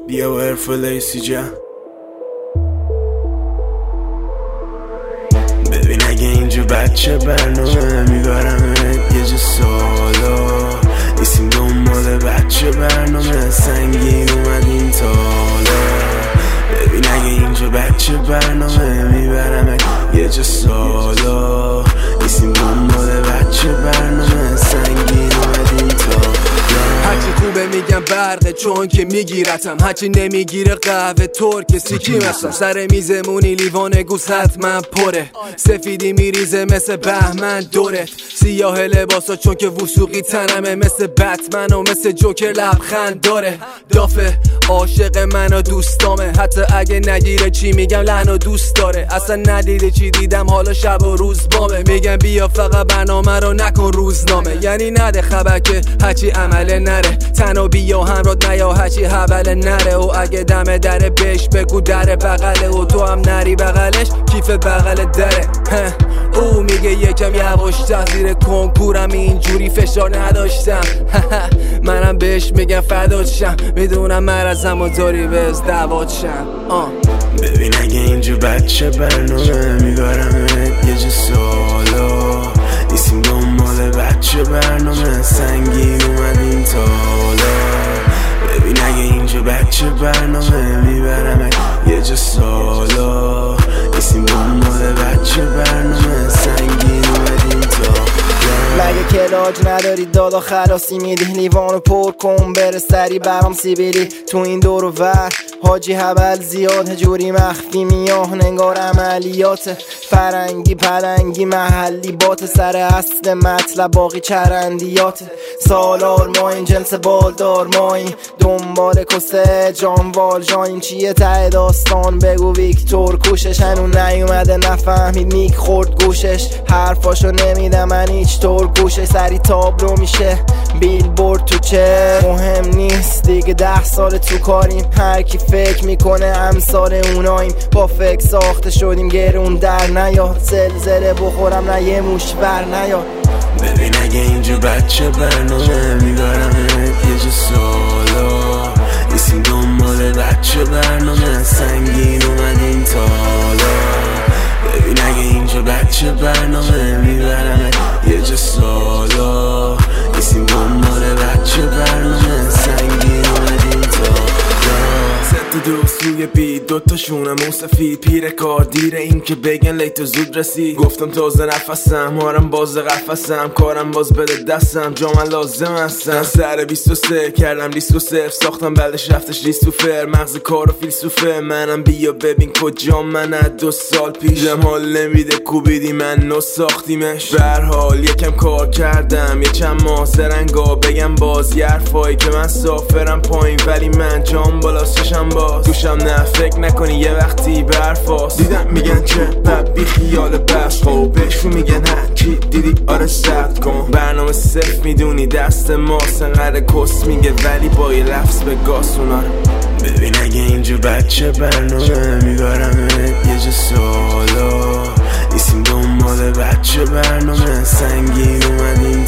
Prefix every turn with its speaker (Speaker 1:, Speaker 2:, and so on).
Speaker 1: بیا و ارفلیسی جان. ببین اگه اینجا بچه برنامه میبرم یه جا سالا، نیستیم دنبال بچه برنامه سنگین اومدیم تالا. ببین اگه اینجا بچه برنامه میبرم یه جا سالا، نیستیم دنبال بچه برنامه سنگین اومدیم تالا.
Speaker 2: هرچی خوبه میگم برقه چون که میگیرتم، هرچی نمیگیره قهوه ترک سیکیم هستم. سر میزمونی لیوان گوز حتما پره، سفیدی میریزه مثل بهمن دورت، سیاه لباسا چون که وسوقی تنمه مثل بتمن و مثل جوکر لبخند داره. دافه عاشق من و دوستامه، حتی اگه نگیره چی میگم لحن و دوست داره. اصلا ندیده چی دیدم حالا شب و روز بامه، میگم بیا فقط برنامه رو نکن روزنامه. یعنی نده خبر که هرچی عمله نره، تنها بیا همراه نیا هرچی حوله نره. و اگه دم دره بهش بگو در بغله، و تو هم نری بغلش کیف بغل دره. او میگه یکم یواشتر، زیر کنکورم اینجوری فشار نداشتم. منم بهش میگم فدات شم، میدونم مرزم و داری بز دوات شم.
Speaker 1: ببین اگه اینجا بچه برنامه میبرم یه جا سالا، نیستیم دنبال بچه برنامه سنگین اومدیم تالا. ببین اگه اینجا بچه برنامه میبرم یه جا سالا، نیستیم دنبال بچه برنامه سنگین اومدیم تالا.
Speaker 3: مگه کلاج نداری دادا خلاصی میدی، لیوانو پر کن بره سری برام سیبیلی. تو این دور و ور حاجی حبل زیاد، هجوری مخفی میاه نگار عملیات فرنگی پلنگی محلی بات. سر اصل مطلب باقی چرندیات، سالار ما این جنس بالدار ما این دنبال کسه جانوال جاین. چیه ته داستان بگو ویکتور کوشش، هنون نیومده نفهمید میک خورد گوشش. حرفاشو نمیدم من هیچ طور گوشش، سری تابلو میشه بیل بورد تو چه مهم نیست دیگه. 10 سال تو کاریم، هر کی فکر میکنه امثال اوناییم. با فکر ساخته شدیم گرون در نیاد، زلزله بخورم نه یه موش بر نیاد.
Speaker 1: ببین اگه اینجا بچه برنامه میبرم یه جا سالا، نیستیم دنبال بچه برنامه سنگین اومدیم تالا. ببین اگه اینجا بچه برنامه میبرم یه جا سالا، نیستیم دنبال بچه برنامه سنگین اومدیم تالا. دو سوی بید دوتاشونم موسفید، پیر کار دیره این که بگن لیت زود رسید. گفتم تازه نفسم هارم باز قفسم، کارم باز بده دستم جا من لازم هستم. سر 23 کردم دیسکو صرف، ساختم بلدش رفتش ریستوفر، مغز کار و فیلسوفه منم. بیا ببین کجا من از 2 سال پیش، حال نمیده کوبیدی من نو ساختیمش. برحال یکم کار کردم یه چند ماه سرنگا، بگم باز یه حرفایی که من سافرم پایین ولی من جام بالاست چشم باز. دوشم نه فکر نکنی یه وقتی برفاست، دیدم میگن چه پپ بی خیال بس خب بهشون میگن هرچی دیدی آره ثبت کن. برنامه صرف میدونی دست ماست، انقدر کس میگه ولی با یه لفظ به گاسونا. ببین اگه اینجا بچه برنامه میبرم یه جا سالا، نیستیم دنبال بچه برنامه سنگین اومدیم